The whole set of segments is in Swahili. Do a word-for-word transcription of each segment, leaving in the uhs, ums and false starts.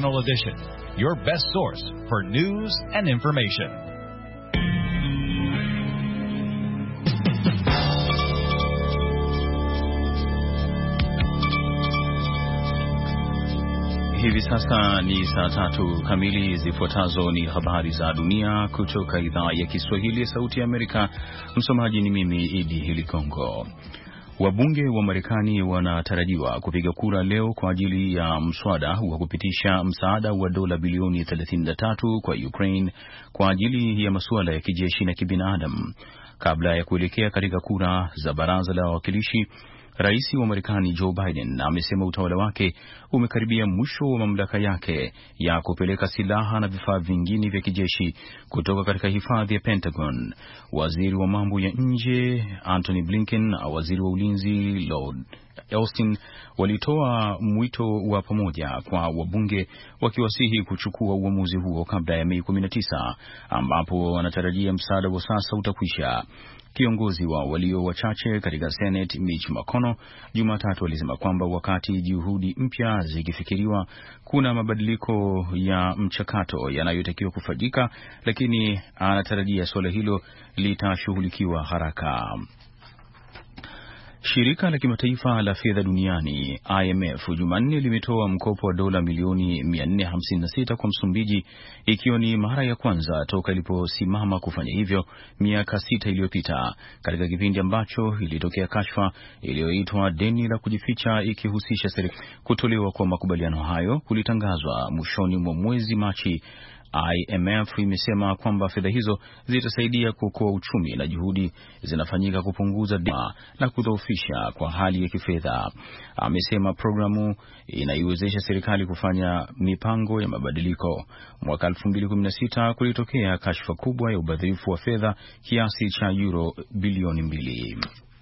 International Edition, your best source for news and information. Hivi sasa ni saa tatu kamili. Zifuatazo ni habari za dunia kutoka idhaa ya Kiswahili ya Sauti ya Amerika. Msomaji ni mimi Idi Hilikongo. Wabunge wa Marekani wanatarajiwa kupiga kura leo kwa ajili ya mswada wa kupitisha msaada wa dola bilioni thelathini na tatu kwa Ukraine kwa ajili ya masuala ya kijeshi na kibinadamu. Kabla ya kuelekea katika kura za baraza la wawakilishi, Rais wa Marekani Joe Biden amesema utawala wake umekaribia mwisho wa mamlaka yake ya kupeleka silaha na vifaa vingine vya kijeshi kutoka katika hifadhi ya Pentagon. Waziri wa mambo ya nje Antony Blinken na waziri wa ulinzi Lord Austin walitoa mwito wa pamoja kwa wabunge wakiwasihi kuchukua uamuzi huo kabla ya Mei kumi na tisa, ambapo wanatarajia msaada wa sasa utakwisha. Kiongozi wa walio wachache katika Senate Mitch McConnell Jumatatu alisema kwamba wakati juhudi mpya zikifikiriwa, kuna mabadiliko ya mchakato yanayotakiwa kufanyika, lakini anatarajia suala hilo litashughulikiwa haraka. Shirika la kimataifa la fedha duniani I M F Jumanne limetoa mkopo wa dola milioni mia nne hamsini na sita kwa Msumbiji, ikiwa ni mara ya kwanza toka iliposimama kufanya hivyo miaka sita iliyopita, katika kipindi ambacho ilitokea kashfa iliyoitwa deni la kujificha ikihusisha serikali. Kutolewa kwa makubaliano hayo kulitangazwa mwishoni mwa mwezi Machi. I M F imesema kwamba fedha hizo zitasaidia kuokoa uchumi na juhudi zinafanyika kupunguza deni na kudhoofisha kwa hali ya kifedha. Amesema programu inaiwezesha serikali kufanya mipango ya mabadiliko. Mwaka elfu mbili kumi na sita kulitokea kashfa kubwa ya ubadhirifu wa fedha kiasi cha euro bilioni mbili.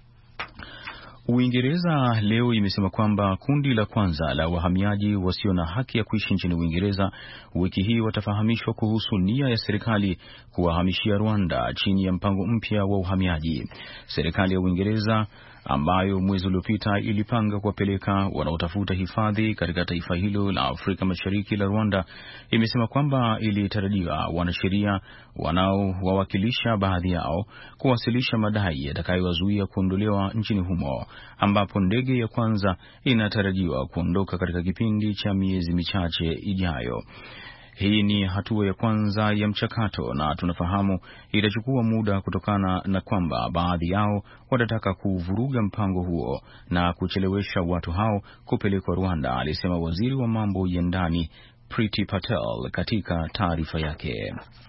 Uingereza leo imesema kwamba kundi la kwanza la wahamiaji wasio na haki ya kuishi nchini Uingereza wiki hii watafahamishwa kuhusu nia ya serikali kuwahamishia Rwanda chini ya mpango mpya wa uhamiaji. Serikali ya Uingereza ambayo mwezi uliopita ilipanga kuwapeleka wanaotafuta hifadhi katika taifa hilo la Afrika Mashariki la Rwanda, imesema kwamba ilitarajiwa wanasheria wanaowawakilisha baadhi yao kuwasilisha madai yatakayowazuia kuondolewa nchini humo, ambapo ndege ya kwanza inatarajiwa kuondoka katika kipindi cha miezi michache ijayo. Hii ni hatua ya kwanza ya mchakato na tunafahamu itachukua muda kutokana na kwamba baadhi yao watataka kuvuruga mpango huo na kuchelewesha watu hao kupelekwa Rwanda, alisema waziri wa mambo ya ndani Priti Patel katika taarifa yake.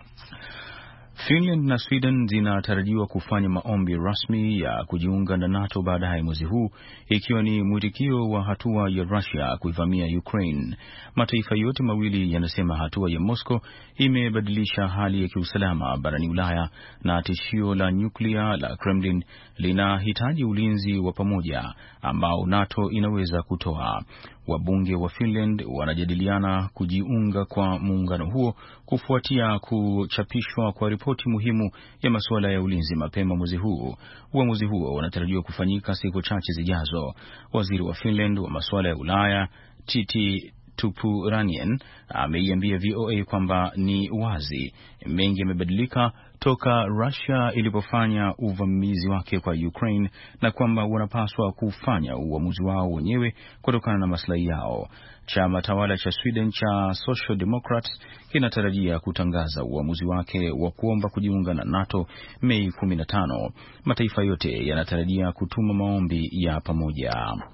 Finland na Sweden zinatarajiwa kufanya maombi rasmi ya kujiunga na NATO baadaye mwezi huu, ikiwa ni mwitikio wa hatua ya Russia kuivamia Ukraine. Mataifa yote mawili yanasema hatua ya Moscow imebadilisha hali ya kiusalama barani Ulaya na tishio la nyuklia la Kremlin linahitaji ulinzi wa pamoja ambao NATO inaweza kutoa. Wabunge wa Finland wanajadiliana kujiunga kwa muungano huo kufuatia kuchapishwa kwa ripoti muhimu ya masuala ya ulinzi mapema mwezi huu. Uamuzi huo unatarajiwa kufanyika siku chache zijazo. Waziri wa Finland wa masuala ya Ulaya Titi Tuppurainen ameiambia V O A kwamba ni wazi mengi yamebadilika toka Russia ilipofanya uvamizi wake kwa Ukraine na kwamba wanapaswa kufanya uamuzi wao wenyewe kutokana na maslahi yao. Chama tawala cha Sweden cha Social Democrats kinatarajia kutangaza uamuzi wake wa kuomba kujiunga na NATO Mei kumi na tano. Mataifa yote yanatarajia kutuma maombi ya pamoja.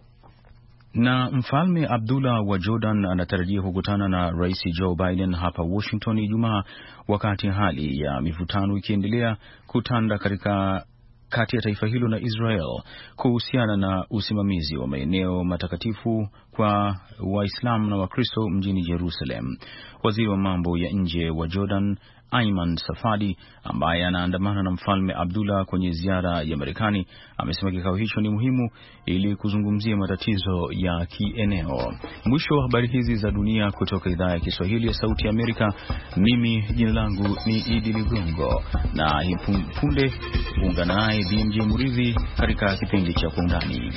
Na Mfalme Abdullah wa Jordan anatarajia kukutana na Rais Joe Biden hapa Washington Ijumaa, wakati hali ya mivutano ikiendelea kutanda katika kati ya taifa hilo na Israel kuhusiana na usimamizi wa maeneo matakatifu kwa Waislamu na Wakristo mjini Jerusalem. Waziri wa mambo ya nje wa Jordan Ayman Safadi, ambaye anaandamana na Mfalme Abdullah kwenye ziara ya Marekani, amesema kikao hicho ni muhimu ili kuzungumzia matatizo ya kieneo. Mwisho wa habari hizi za dunia kutoka idhaa ya Kiswahili ya Sauti ya Amerika. Mimi jina langu ni Idi Ligongo, na punde ungana naye B M J Muridhi katika kipindi cha Kwa Undani.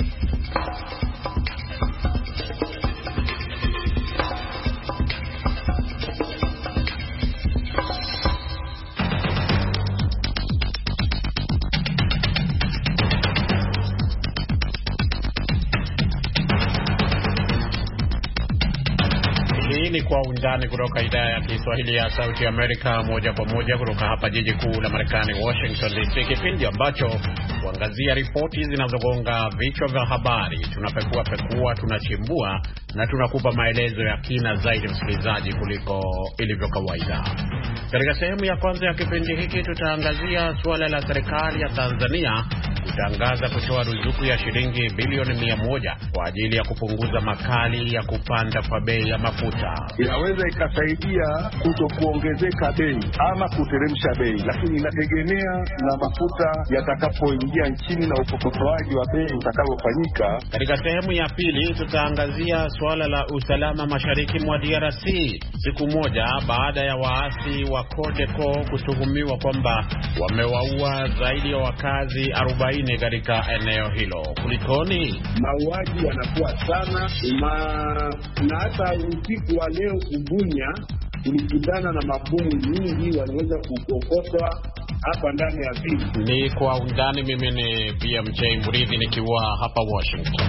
Hii ni Kwa Undani kutoka idhaa ya Kiswahili ya Sauti ya Amerika, moja kwa moja kutoka hapa jiji kuu la Marekani, Washington D C, kipindi ambacho huangazia ripoti zinazogonga vichwa vya habari. Tunapekua pekua, tunachimbua na tunakupa maelezo ya kina zaidi, msikilizaji, kuliko ilivyo kawaida. Katika sehemu ya kwanza ya kipindi hiki tutaangazia suala la serikali ya Tanzania kutangaza kutoa ruzuku ya shilingi bilioni mia moja kwa ajili ya kupunguza makali ya kupanda kwa bei ya mafuta. Inaweza ikasaidia kuto kuongezeka bei ama kuteremsha bei, lakini inategemea na mafuta yatakapoingia nchini na upokotoaji wa bei utakaofanyika. Katika sehemu ya pili tutaangazia suala la usalama mashariki mwa D R C, siku moja baada ya waasi wa Codeco kutuhumiwa kwamba wamewaua zaidi ya wakazi arobaini katika eneo hilo. Kulikoni? Mauaji yanakuwa sana ma... na hata usiku wa leo Kubunya tulikutana na mabomu nyingi waliweza kukokotwa hapa ndani ya vijiji. Ni Kwa Undani. Mimi ni B M J Murithi nikiwa hapa Washington.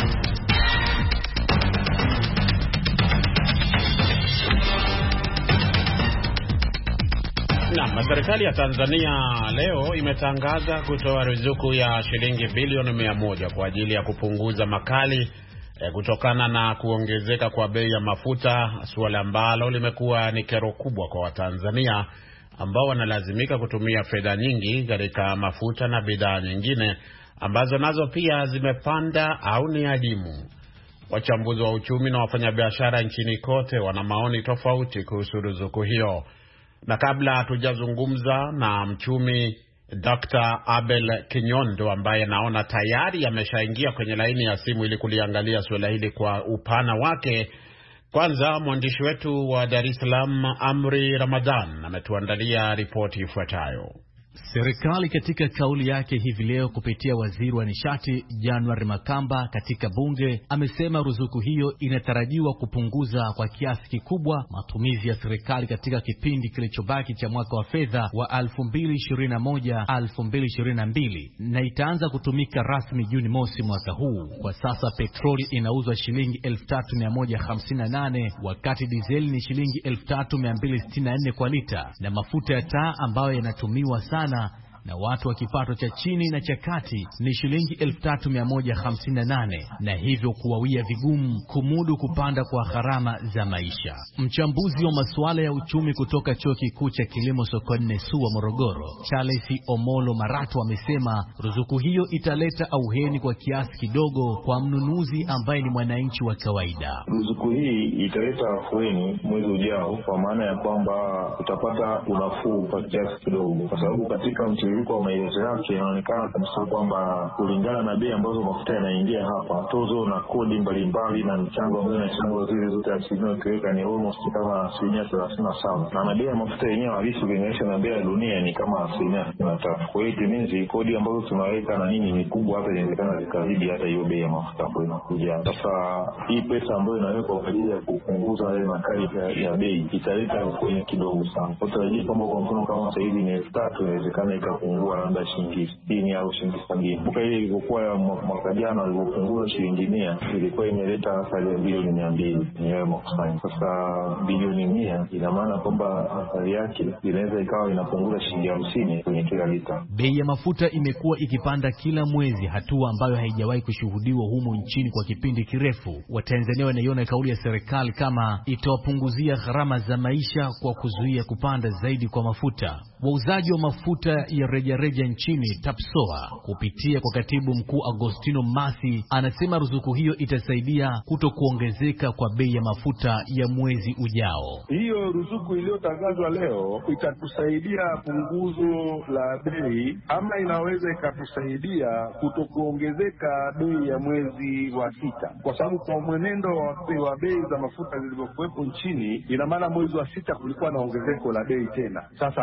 Na serikali ya Tanzania leo imetangaza kutoa ruzuku ya shilingi bilioni mia moja kwa ajili ya kupunguza makali eh, kutokana na kuongezeka kwa bei ya mafuta, suala ambalo limekuwa ni kero kubwa kwa Watanzania ambao wanalazimika kutumia fedha nyingi katika mafuta na bidhaa nyingine ambazo nazo pia zimepanda au ni adimu. Wachambuzi wa uchumi na wafanyabiashara nchini kote wana maoni tofauti kuhusu ruzuku hiyo. Na kabla hatujazungumza na mchumi Doctor Abel Kinyondo ambaye naona tayari ameshaingia kwenye laini ya simu ili kuliangalia suala hili kwa upana wake, kwanza mwandishi wetu wa Dar es Salaam Amri Ramadhan ametuandalia ripoti ifuatayo. Serikali katika kauli yake hivi leo kupitia waziri wa nishati January Makamba katika bunge amesema ruzuku hiyo inatarajiwa kupunguza kwa kiasi kikubwa matumizi ya serikali katika kipindi kilichobaki cha mwaka wa fedha wa elfu mbili ishirini na moja elfu mbili ishirini na mbili na itaanza kutumika rasmi Juni mosi mwaka huu. Kwa sasa petroli inauzwa shilingi elfu tatu mia moja hamsini na nane wakati dizeli ni shilingi elfu tatu mia mbili sitini na nne kwa lita, na mafuta ya taa ambayo yanatumiwa sana na watu wa kipato cha chini na cha kati ni shilingi elfu tatu mia moja hamsini na nane, na hivyo kuwawia vigumu kumudu kupanda kwa gharama za maisha. Mchambuzi wa masuala ya uchumi kutoka Chuo Kikuu cha Kilimo Sokoine S U wa Morogoro, Charles Omolo Maratu, amesema ruzuku hiyo italeta auheni kwa kiasi kidogo kwa mnunuzi ambaye ni mwananchi wa kawaida. Ruzuku hii italeta afueni mwezi ujao, kwa maana ya kwamba utapata unafuu kwa kiasi kidogo, kwa sababu katika mtiririko kwa maelezo yake inaonekana kabisa kwamba kulingana na bei ambazo mafuta yanaingia hapa, tozo na kodi mbalimbali na michango ambayo inachangwa zile zote asilimia ukiweka ni almost kama asilimia thelathini na saba, na bei ya mafuta yenyewe halisi ukilinganisha na bei ya dunia ni kama asilimia sitini na tatu. Kwa hiyo timinzi kodi ambazo tunaweka na nini ni kubwa, hata inawezekana zikazidi hata hiyo bei ya mafuta kwa inakuja. Sasa hii pesa ambayo inawekwa kwa ajili ya kupunguza ile makali ya bei italeta kwenye kidogo sana. Kwa sababu kama kwa mfano kama sasa hivi ni elfu tatu, inawezekana ikapungua labda shilingi sitini au shilingi sabini. Kwa hiyo ilikuwa mwaka jana ilipungua shilingi mia, ilikuwa imeleta athari ya bilioni mia mbili ni yale makusanyo. Sasa bilioni mia ina maana kwamba athari yake inaweza ikawa inapunguza shilingi hamsini kwenye kila lita. Bei ya mafuta imekuwa ikipanda kila mwezi, hatua ambayo haijawahi kushuhudiwa humo nchini kwa kipindi kirefu. Watanzania wanaiona kauli ya serikali kama itawapunguzia gharama za maisha kwa kuzuia kupanda zaidi kwa mafuta. Wauzaji wa mafuta ya reja reja nchini Tapsoa kupitia kwa katibu mkuu Agostino Masi anasema ruzuku hiyo itasaidia kuto kuongezeka kwa bei ya mafuta ya mwezi ujao. Hiyo ruzuku iliyotangazwa leo itatusaidia punguzo la bei, ama inaweza ikatusaidia kuto kuongezeka bei ya mwezi wa sita, kwa sababu kwa mwenendo wa bei za mafuta zilizokuwepo nchini, ina maana mwezi wa sita kulikuwa na ongezeko la bei tena. Sasa aina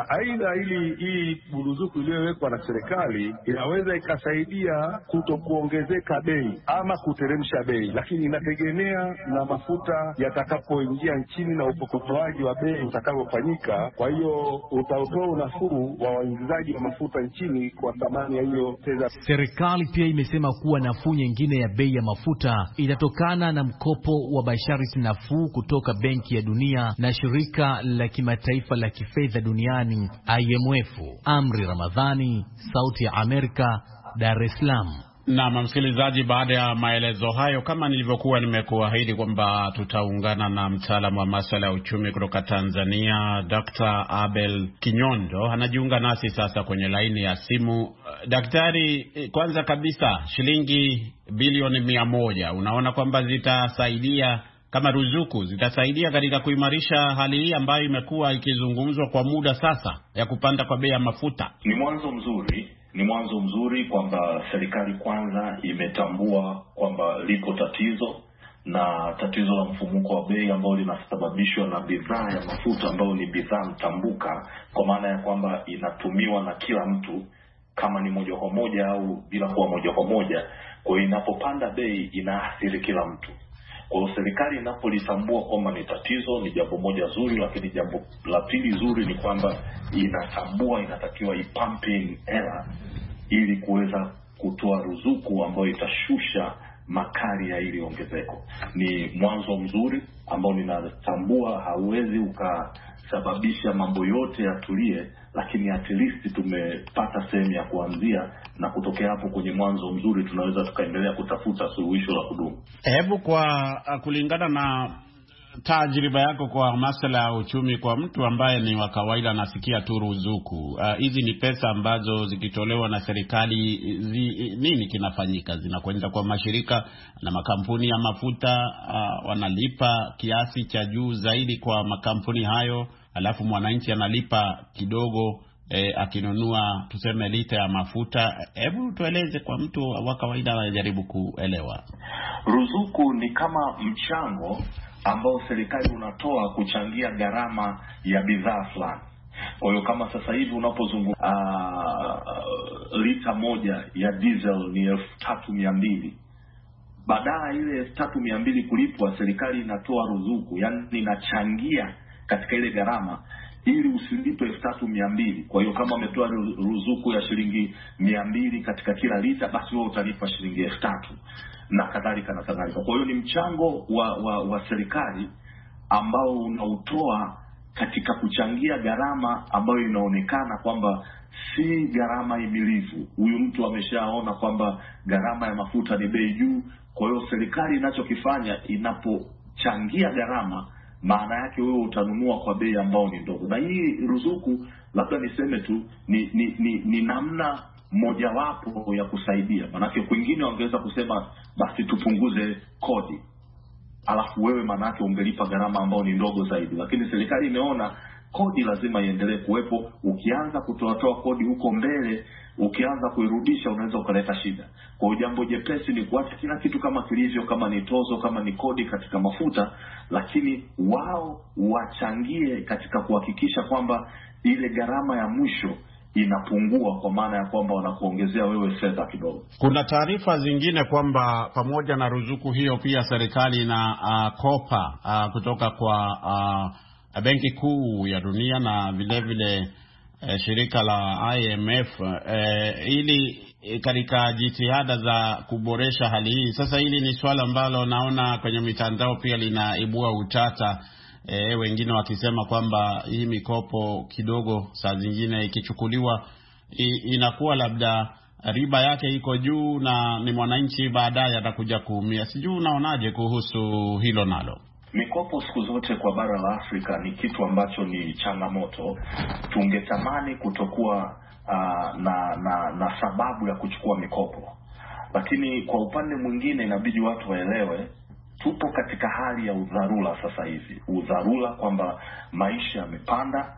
labda ili hii ruzuku iliyowekwa na serikali inaweza ikasaidia kuto kuongezeka bei ama kuteremsha bei, lakini inategemea na mafuta yatakapoingia nchini na upokotoaji wa bei utakavyofanyika. Kwa hiyo utaotoa unafuu wa waingizaji wa mafuta nchini kwa thamani ya hiyo fedha. Serikali pia imesema kuwa nafuu nyingine ya bei ya mafuta itatokana na mkopo wa basharti nafuu kutoka Benki ya Dunia na shirika la kimataifa la kifedha duniani I M F. Amri Ramadhani, Sauti ya Amerika, Dar es Salaam. Na msikilizaji, baada ya maelezo hayo, kama nilivyokuwa nimekuahidi kwamba tutaungana na mtaalamu wa masuala ya uchumi kutoka Tanzania, Doctor Abel Kinyondo, anajiunga nasi sasa kwenye laini ya simu. Daktari, kwanza kabisa, shilingi bilioni mia moja unaona kwamba zitasaidia kama ruzuku, zitasaidia katika kuimarisha hali hii ambayo imekuwa ikizungumzwa kwa muda sasa ya kupanda kwa bei ya mafuta? Ni mwanzo mzuri. Ni mwanzo mzuri kwamba serikali kwanza imetambua kwamba liko tatizo, na tatizo la mfumuko wa bei ambao linasababishwa na bidhaa ya mafuta ambayo ni bidhaa mtambuka, kwa maana ya kwamba inatumiwa na kila mtu kama ni moja kwa moja au bila kuwa moja kwa moja. Kwa hiyo inapopanda bei inaathiri kila mtu. Kwa hiyo serikali inapolitambua kwamba ni tatizo ni jambo moja zuri, lakini jambo la pili zuri ni kwamba inatambua inatakiwa ipumping hela ili kuweza kutoa ruzuku ambayo itashusha makali ya ili ongezeko. Ni mwanzo mzuri ambao ninatambua hauwezi ukasababisha mambo yote yatulie, lakini at least tumepata sehemu ya kuanzia, na kutokea hapo kwenye mwanzo mzuri tunaweza tukaendelea kutafuta suluhisho la kudumu. Hebu kwa kulingana na tajriba yako kwa masuala ya uchumi, kwa mtu ambaye ni wa kawaida anasikia tu ruzuku, hizi uh, ni pesa ambazo zikitolewa na serikali zi, nini kinafanyika? Zinakwenda kwa mashirika na makampuni ya mafuta, uh, wanalipa kiasi cha juu zaidi kwa makampuni hayo, alafu mwananchi analipa kidogo eh, akinunua tuseme lita ya mafuta. Hebu tueleze kwa mtu wa kawaida anajaribu kuelewa. Ruzuku ni kama mchango ambao serikali unatoa kuchangia gharama ya bidhaa fulani. Kwa hiyo kama sasa hivi unapozungumza uh, lita moja ya diesel ni elfu tatu mia mbili, baadaye ile elfu tatu mia mbili kulipwa, serikali inatoa ruzuku, yani inachangia katika ile gharama ili usilipe elfu tatu mia mbili. Kwa hiyo kama umetoa ruzuku ya shilingi mia mbili katika kila lita, basi wewe utalipa shilingi elfu tatu na kadhalika na kadhalika. Kwa hiyo ni mchango wa, wa, wa serikali ambao unautoa katika kuchangia gharama ambayo inaonekana kwamba si gharama himilivu. Huyu mtu ameshaona kwamba gharama ya mafuta ni bei juu. Kwa hiyo serikali inachokifanya, inapochangia gharama, maana yake wewe utanunua kwa bei ambayo ni ndogo. Na hii ruzuku, labda niseme tu, ni ni, ni, ni namna mojawapo ya kusaidia. Maanake kwingine wangeweza kusema basi tupunguze kodi, alafu wewe maanake ungelipa gharama ambayo ni ndogo zaidi. Lakini serikali imeona kodi lazima iendelee kuwepo. Ukianza kutoa kodi huko mbele, ukianza kuirudisha, unaweza ukaleta shida. Kwa hiyo jambo jepesi ni kuacha kila kitu kama kilivyo, kama ni tozo, kama ni kodi katika mafuta, lakini wao wachangie katika kuhakikisha kwamba ile gharama ya mwisho inapungua, kwa maana ya kwamba wanakuongezea wewe fedha kidogo. Kuna taarifa zingine kwamba pamoja na ruzuku hiyo pia serikali na uh, kopa uh, kutoka kwa uh, Benki Kuu ya Dunia na vile vile uh, shirika la I M F uh, ili katika jitihada za kuboresha hali hii. Sasa hili ni swala ambalo naona kwenye mitandao pia linaibua utata. E, wengine wakisema kwamba hii mikopo kidogo saa zingine ikichukuliwa inakuwa labda riba yake iko juu na ni mwananchi baadaye atakuja kuumia. Sijui unaonaje kuhusu hilo nalo? Mikopo siku zote kwa bara la Afrika ni kitu ambacho ni changamoto. Tungetamani kutokuwa uh, na, na, na sababu ya kuchukua mikopo. Lakini kwa upande mwingine inabidi watu waelewe tupo katika hali ya udharura sasa hivi. Udharura kwamba maisha yamepanda,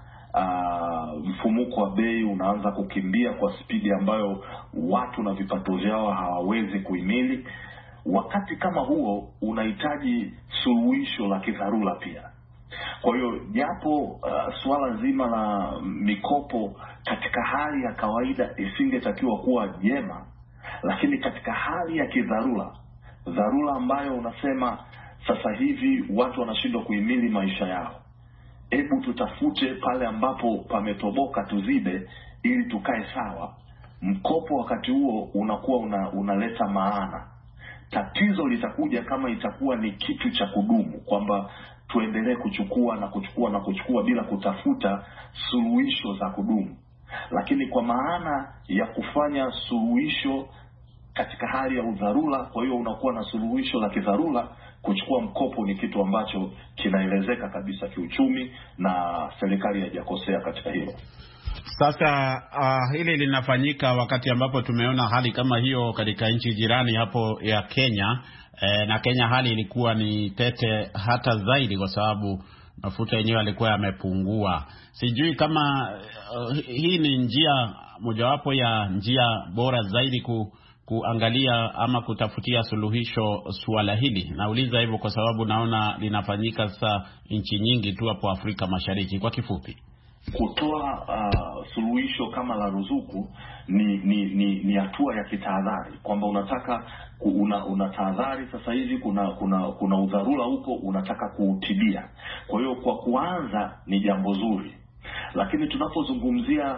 uh, mfumuko wa bei unaanza kukimbia kwa spidi ambayo watu na vipato vyao hawawezi kuhimili. Wakati kama huo unahitaji suluhisho la kidharura pia. Kwa hiyo japo uh, suala zima la mikopo katika hali ya kawaida isingetakiwa kuwa jema, lakini katika hali ya kidharura, dharura ambayo unasema sasa hivi watu wanashindwa kuhimili maisha yao, hebu tutafute pale ambapo pametoboka tuzibe ili tukae sawa. Mkopo wakati huo unakuwa una, unaleta maana. Tatizo litakuja kama itakuwa ni kitu cha kudumu, kwamba tuendelee kuchukua na kuchukua na kuchukua bila kutafuta suluhisho za kudumu. Lakini kwa maana ya kufanya suluhisho katika hali ya udharura, kwa hiyo unakuwa na suluhisho la kidharura, kuchukua mkopo ni kitu ambacho kinaelezeka kabisa kiuchumi, na serikali haijakosea katika hilo. Sasa uh, hili linafanyika wakati ambapo tumeona hali kama hiyo katika nchi jirani hapo ya Kenya. E, na Kenya hali ilikuwa ni tete hata zaidi kwa sababu mafuta yenyewe yalikuwa yamepungua. Sijui kama uh, hii ni njia mojawapo ya njia bora zaidi ku, kuangalia ama kutafutia suluhisho suala hili. Nauliza hivyo kwa sababu naona linafanyika sasa nchi nyingi tu hapo Afrika Mashariki. Kwa kifupi, kutoa uh, suluhisho kama la ruzuku ni ni ni, ni hatua ya kitahadhari, kwamba unataka una, una tahadhari sasa hivi kuna kuna kuna udharura huko, unataka kuutibia. Kwa hiyo kwa kuanza ni jambo zuri, lakini tunapozungumzia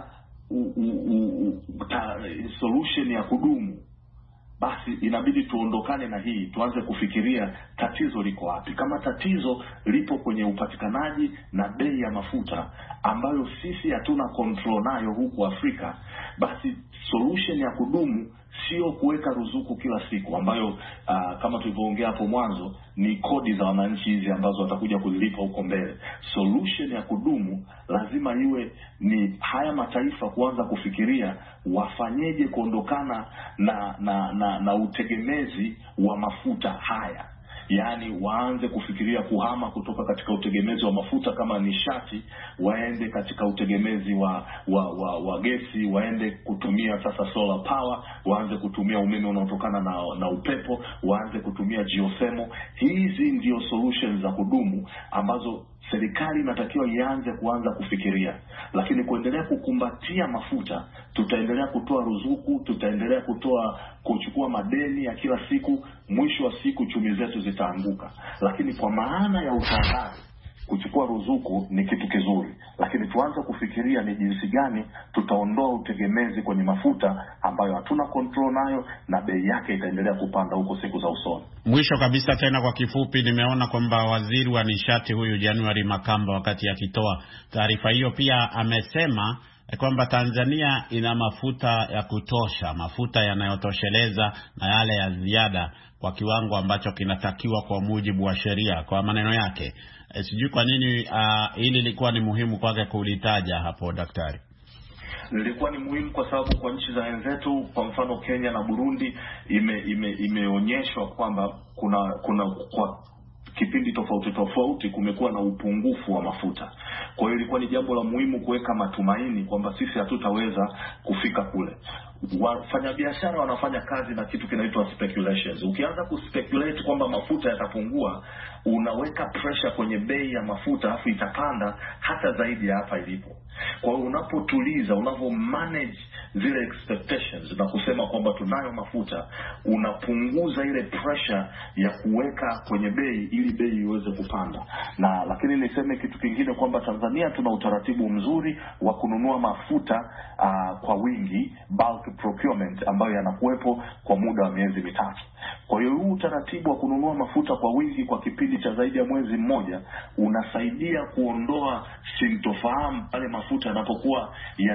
solution ya kudumu, basi inabidi tuondokane na hii, tuanze kufikiria tatizo liko wapi. Kama tatizo lipo kwenye upatikanaji na bei ya mafuta ambayo sisi hatuna control nayo huku Afrika, basi solution ya kudumu sio kuweka ruzuku kila siku ambayo uh, kama tulivyoongea hapo mwanzo ni kodi za wananchi hizi ambazo watakuja kuzilipa huko mbele. Solution ya kudumu lazima iwe ni haya mataifa kuanza kufikiria wafanyeje kuondokana na na, na na utegemezi wa mafuta haya. Yaani waanze kufikiria kuhama kutoka katika utegemezi wa mafuta kama nishati, waende katika utegemezi wa wa, wa wa gesi, waende kutumia sasa solar power, waanze kutumia umeme unaotokana na na upepo, waanze kutumia geothermal. Hizi ndio solutions za kudumu ambazo serikali inatakiwa ianze kuanza kufikiria. Lakini kuendelea kukumbatia mafuta, tutaendelea kutoa ruzuku, tutaendelea kutoa kuchukua madeni ya kila siku, mwisho wa siku chumi zetu zitaanguka. Lakini kwa maana ya utahadhari, kuchukua ruzuku ni kitu kizuri, lakini tuanze kufikiria ni jinsi gani tutaondoa utegemezi kwenye mafuta ambayo hatuna control nayo, na bei yake itaendelea kupanda huko siku za usoni. Mwisho kabisa tena kwa kifupi, nimeona kwamba waziri wa nishati huyu January Makamba wakati akitoa taarifa hiyo pia amesema kwamba Tanzania ina mafuta ya kutosha, mafuta yanayotosheleza na yale ya ziada kwa kiwango ambacho kinatakiwa kwa mujibu wa sheria, kwa maneno yake. E, sijui kwa nini uh, hili lilikuwa ni muhimu kwake kulitaja hapo daktari. Lilikuwa ni muhimu kwa sababu kwa nchi za wenzetu, kwa mfano Kenya na Burundi, ime, ime, imeonyeshwa kwamba kuna kuna kwa kipindi tofauti tofauti kumekuwa na upungufu wa mafuta. Kwa hiyo ilikuwa ni jambo la muhimu kuweka matumaini kwamba sisi hatutaweza kufika kule. Wafanyabiashara wanafanya kazi na kitu kinaitwa speculations. Ukianza kuspeculate kwamba mafuta yatapungua, unaweka pressure kwenye bei ya mafuta afu itapanda hata zaidi ya hapa ilipo. Kwa hiyo unapotuliza, unavyo manage zile expectations na kusema kwamba tunayo mafuta, unapunguza ile pressure ya kuweka kwenye bei ili bei iweze kupanda. Na lakini niseme kitu kingine kwamba Tanzania tuna utaratibu mzuri wa kununua mafuta uh, kwa wingi, bulk procurement, ambayo yanakuwepo kwa muda wa miezi mitatu. Kwa hiyo huu utaratibu wa kununua mafuta kwa wingi kwa kipindi cha zaidi ya mwezi mmoja unasaidia kuondoa sintofahamu pale mafuta yanapokuwa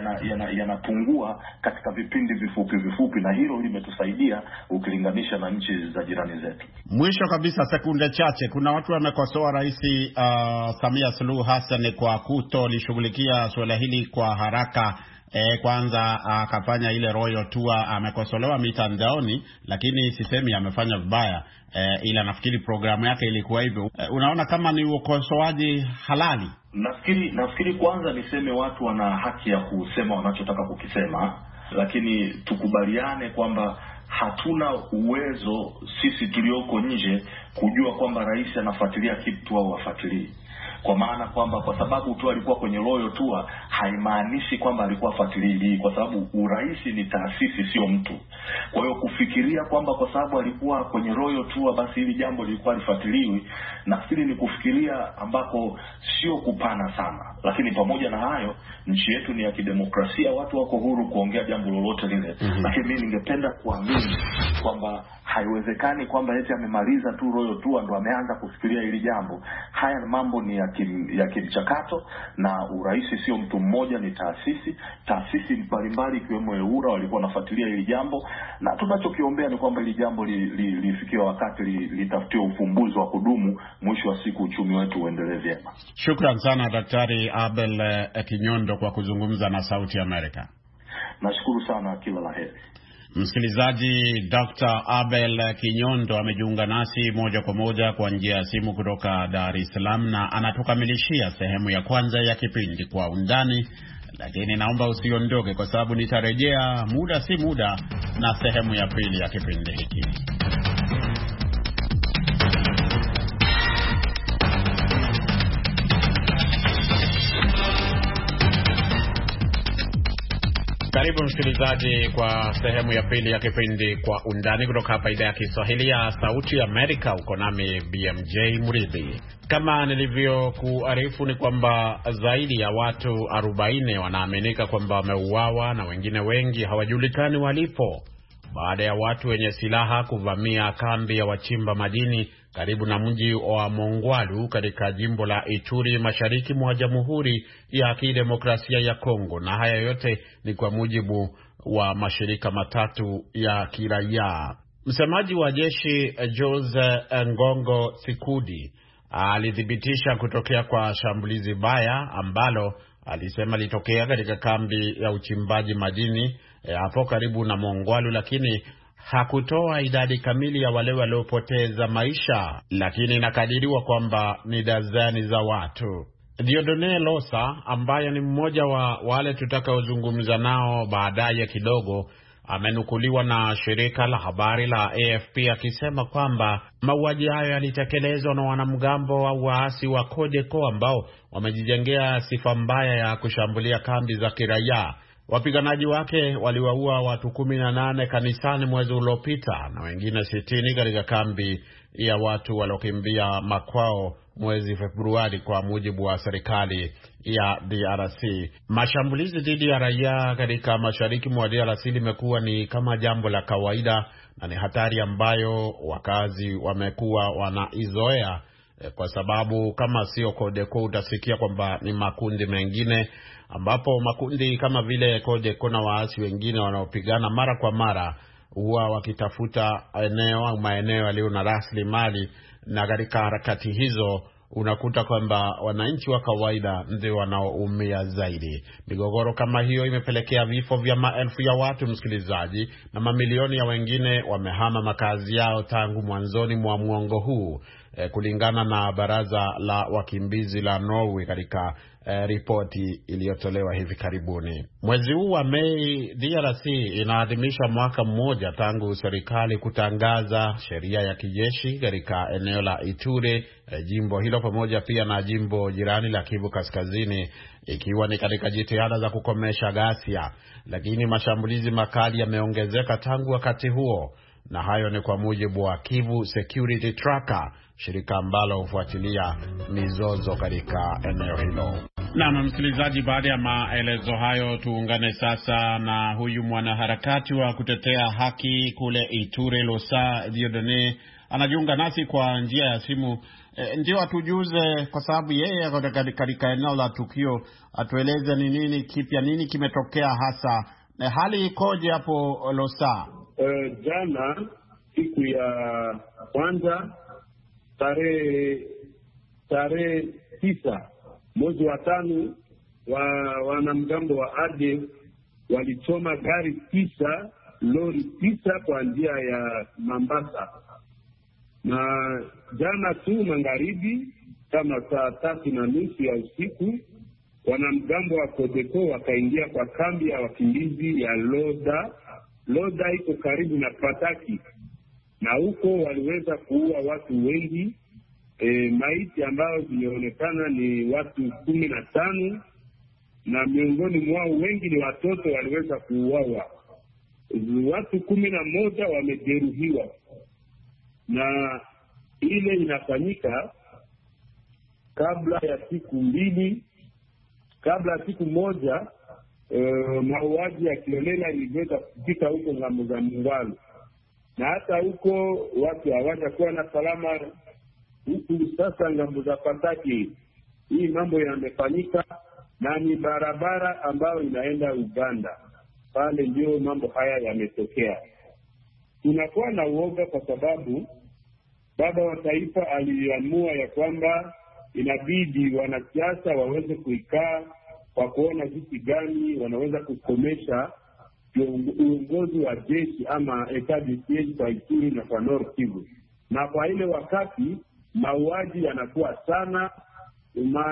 yanapungua yana, yana katika vipindi vifupi vifupi, na hilo limetusaidia ukilinganisha na nchi za jirani zetu. Mwisho kabisa, sekunde chache, kuna watu wamekosoa Rais uh, Samia Suluhu Hassan kwa kutolishughulikia suala hili kwa haraka. E, kwanza akafanya uh, ile royal tour, amekosolewa mitandaoni, lakini sisemi amefanya vibaya, e, ila nafikiri programu yake ilikuwa hivyo. E, unaona kama ni ukosoaji halali? Nafikiri nafikiri kwanza niseme watu wana haki ya kusema wanachotaka kukisema, lakini tukubaliane kwamba hatuna uwezo sisi tulioko nje kujua kwamba rais anafuatilia kitu au hafuatilii. Kwa maana kwamba kwa sababu tu alikuwa kwenye royal tour haimaanishi kwamba alikuwa afuatilii, kwa sababu urais ni taasisi, sio mtu. Kwa hiyo kufikiria kwamba kwa sababu alikuwa kwenye royal tour basi hili jambo lilikuwa lifuatiliwi, nafikiri ni kufikiria ambako sio kupana sana. Lakini pamoja na hayo, nchi yetu ni ya kidemokrasia, watu wako huru kuongea jambo lolote lile. Mm-hmm. Lakini mimi ningependa kuamini kwamba haiwezekani kwamba eti amemaliza tu royal tour ndo ameanza kufikiria hili jambo. Haya mambo ni ya kim, ya kimchakato, na urais sio mtu mmoja, ni taasisi. Taasisi mbalimbali ikiwemo EWURA walikuwa wanafuatilia hili jambo, na tunachokiombea ni kwamba hili jambo lifikie li, li wakati litafutiwe li ufumbuzi wa kudumu, mwisho wa siku uchumi wetu uendelee vyema. Shukran sana Daktari Abel eh, Kinyondo kwa kuzungumza na Sauti ya Amerika. Nashukuru sana, kila laheri. Msikilizaji, Doctor Abel Kinyondo amejiunga nasi moja kwa moja kwa njia ya simu kutoka Dar es Salaam, na anatukamilishia sehemu ya kwanza ya kipindi Kwa Undani. Lakini naomba usiondoke, kwa sababu nitarejea muda si muda na sehemu ya pili ya kipindi hiki. Karibu msikilizaji kwa sehemu ya pili ya kipindi Kwa Undani kutoka hapa idhaa ya Kiswahili ya Sauti ya Amerika. Uko nami B M J Mridhi. Kama nilivyokuarifu ni kwamba zaidi ya watu arobaini wanaaminika kwamba wameuawa na wengine wengi hawajulikani walipo baada ya watu wenye silaha kuvamia kambi ya wachimba madini karibu na mji wa Mongwalu katika jimbo la Ituri mashariki mwa Jamhuri ya Kidemokrasia ya Kongo. Na haya yote ni kwa mujibu wa mashirika matatu ya kiraia. Msemaji wa jeshi Jose Ngongo Sikudi alithibitisha kutokea kwa shambulizi baya ambalo alisema litokea katika kambi ya uchimbaji madini hapo e, karibu na Mongwalu, lakini hakutoa idadi kamili ya wale waliopoteza maisha, lakini inakadiriwa kwamba ni dazeni za watu. Dieudonne Losa ambaye ni mmoja wa wale tutakaozungumza nao baadaye kidogo, amenukuliwa na shirika la habari la A F P akisema kwamba mauaji hayo yalitekelezwa na wanamgambo wa waasi wa Codeco ambao wamejijengea sifa mbaya ya kushambulia kambi za kiraia. Wapiganaji wake waliwaua watu kumi na nane kanisani mwezi uliopita na wengine sitini katika kambi ya watu waliokimbia makwao mwezi Februari, kwa mujibu wa serikali ya D R C. Mashambulizi dhidi ya raia katika mashariki mwa D R C limekuwa ni kama jambo la kawaida na ni hatari ambayo wakazi wamekuwa wanaizoea, kwa sababu kama sio Codeco utasikia kwamba ni makundi mengine, ambapo makundi kama vile Codeco na waasi wengine wanaopigana mara kwa mara huwa wakitafuta eneo au maeneo yaliyo na rasilimali, na katika harakati hizo unakuta kwamba wananchi wa kawaida ndio wanaoumia zaidi. Migogoro kama hiyo imepelekea vifo vya maelfu ya watu, msikilizaji, na mamilioni ya wengine wamehama makazi yao tangu mwanzoni mwa mwongo huu, eh, kulingana na baraza la wakimbizi la Norway katika eh, ripoti iliyotolewa hivi karibuni. Mwezi huu wa Mei, D R C inaadhimisha mwaka mmoja tangu serikali kutangaza sheria ya kijeshi katika eneo la Ituri, eh, jimbo hilo pamoja pia na jimbo jirani la Kivu Kaskazini, ikiwa ni katika jitihada za kukomesha ghasia. Lakini mashambulizi makali yameongezeka tangu wakati huo, na hayo ni kwa mujibu wa Kivu Security Tracker, shirika ambalo hufuatilia mizozo katika eneo hilo. Na msikilizaji, baada ya maelezo hayo, tuungane sasa na huyu mwanaharakati wa kutetea haki kule Ituri, Losa Dieudonne. Anajiunga nasi kwa njia ya simu. E, ndio atujuze, kwa sababu yeye katika eneo la tukio, atueleze ni nini kipya, nini kimetokea hasa. E, hali ikoje hapo Losa? E, jana siku ya kwanza tarehe tarehe tisa mwezi wa tano, wa wanamgambo wa A D F walichoma gari tisa, lori tisa kwa njia ya Mambasa. Na jana tu magharibi kama saa tatu na nusu ya usiku, wanamgambo wa Codeco wakaingia kwa kambi ya wakimbizi ya Loda. Loda iko karibu na Pataki. na huko waliweza kuua watu wengi. E, maiti ambayo zimeonekana ni watu kumi na tano na miongoni mwao wengi ni watoto waliweza kuuawa. Watu kumi na moja wamejeruhiwa, na ile inafanyika kabla ya siku mbili, kabla ya siku moja. Uh, mauaji ya kiolela iliweza kufika huko ngambo za Mungwalu, na hata huko watu hawajakuwa na salama. Huku sasa ngambo za Pataki hii mambo yamefanyika, na ni barabara ambayo inaenda Uganda, pale ndio mambo haya yametokea. Tunakuwa na uoga kwa sababu baba wa taifa aliamua ya kwamba inabidi wanasiasa waweze kuikaa kwa kuona jinsi gani wanaweza kukomesha uongozi wa jeshi ama etat de siege kwa Ituri na kwa Nord Kivu. Na kwa ile wakati mauaji yanakuwa sana ma...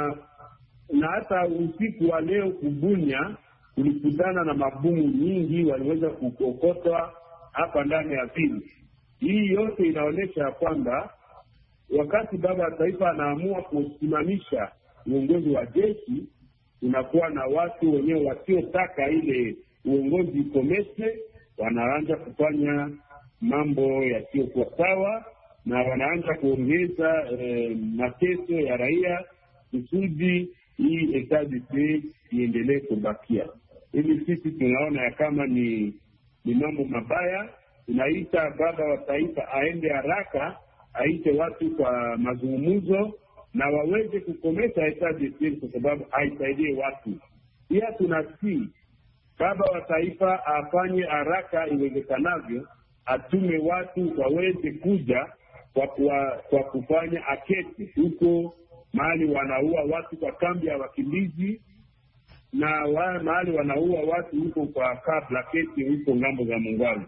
na hata usiku wa leo Kubunya kulikutana na mabomu nyingi waliweza kukokotwa hapa ndani ya pili. Hii yote inaonyesha kwamba wakati baba wa taifa anaamua kusimamisha uongozi wa jeshi, unakuwa na watu wenyewe wasiotaka ile uongozi ikomeshe, wanaanza kufanya mambo yasiyokuwa sawa na wanaanza kuongeza eh, mateso ya raia kusudi hii etat de siege iendelee kubakia. Ili sisi tunaona ya kama ni ni mambo mabaya. Tunaita baba wa taifa aende haraka, aite watu kwa mazungumzo na waweze kukomesha etat de siege kwa sababu haisaidie watu. Pia tunasi baba wa taifa afanye haraka iwezekanavyo, atume watu waweze kuja kwa, kwa, kwa kufanya aketi huko mahali wanaua watu kwa kambi ya wakimbizi, na wa, mahali wanaua watu huko kwa kabla keti huko ngambo za Mungwalu.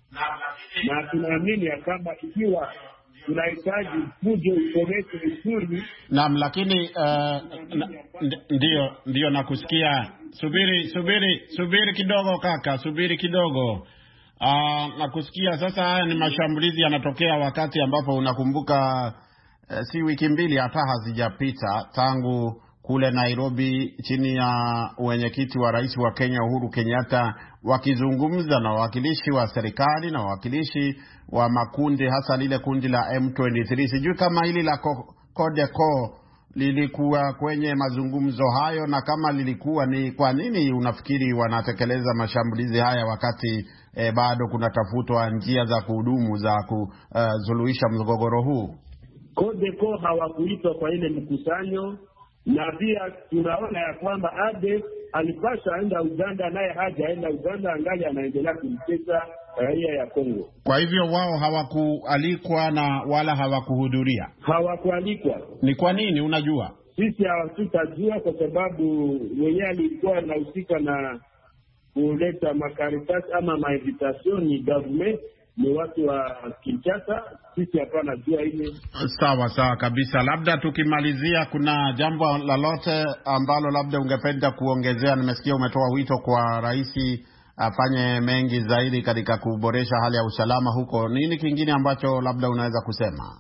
Na tunaamini ya kama ikiwa tunahitaji fujo ikomeshe vizuri. Naam, lakini uh, ndio ndio nakusikia. Subiri subiri subiri kidogo kaka, subiri kidogo. Uh, nakusikia sasa. Haya ni mashambulizi yanatokea wakati ambapo unakumbuka uh, si wiki mbili hata hazijapita tangu kule Nairobi chini ya mwenyekiti wa rais wa Kenya Uhuru Kenyatta wakizungumza na wawakilishi wa serikali na wawakilishi wa makundi, hasa lile kundi la M ishirini na tatu. Sijui kama hili la Codeco lilikuwa kwenye mazungumzo hayo, na kama lilikuwa, ni kwa nini unafikiri wanatekeleza mashambulizi haya wakati eh, bado kunatafutwa njia za kudumu za kuzuluhisha uh, mgogoro huu? Codeco hawakuitwa kwa ile mkusanyo, na pia tunaona ya kwamba Ade alipasha aenda Uganda, naye hajaenda Uganda, angali anaendelea kumtesa raia ya Kongo. Kwa hivyo wao hawakualikwa na wala hawakuhudhuria. Hawakualikwa. Ni kwa nini unajua? Sisi hatutajua kwa sababu mwenyewe alikuwa anahusika na kuleta makaratasi ama mainvitation ni government, ni watu wa Kinshasa. Sisi hapana jua ile. Sawa sawa kabisa. Labda tukimalizia, kuna jambo lolote ambalo labda ungependa kuongezea? Nimesikia umetoa wito kwa rais afanye mengi zaidi katika kuboresha hali ya usalama huko. Nini kingine ambacho labda unaweza kusema?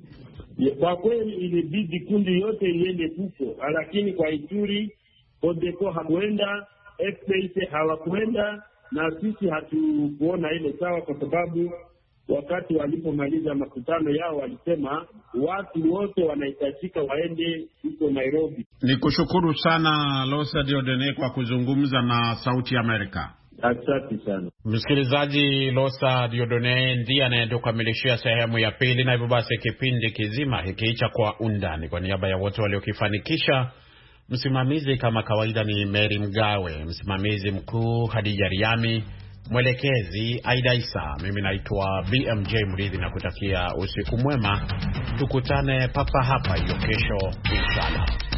Kwa kweli ilibidi kundi yote iende huko, lakini kwa Ituri Codeco hakuenda, F P I hawakuenda, na sisi hatukuona ile sawa, kwa sababu wakati walipomaliza makutano yao walisema watu wote wanahitajika waende huko Nairobi. Nikushukuru sana Losa Diodene kwa kuzungumza na Sauti Amerika. Asante sana. Msikilizaji, Losa Diodone ndiye anayetukamilishia sehemu ya pili, na hivyo basi kipindi kizima hiki cha Kwa Undani, kwa niaba ya wote waliokifanikisha, msimamizi kama kawaida ni Mary Mgawe, msimamizi mkuu Hadija Riami, mwelekezi Aida Isa, mimi naitwa B M J Mridhi na kutakia usiku mwema. Tukutane papa hapa hiyo kesho inshallah.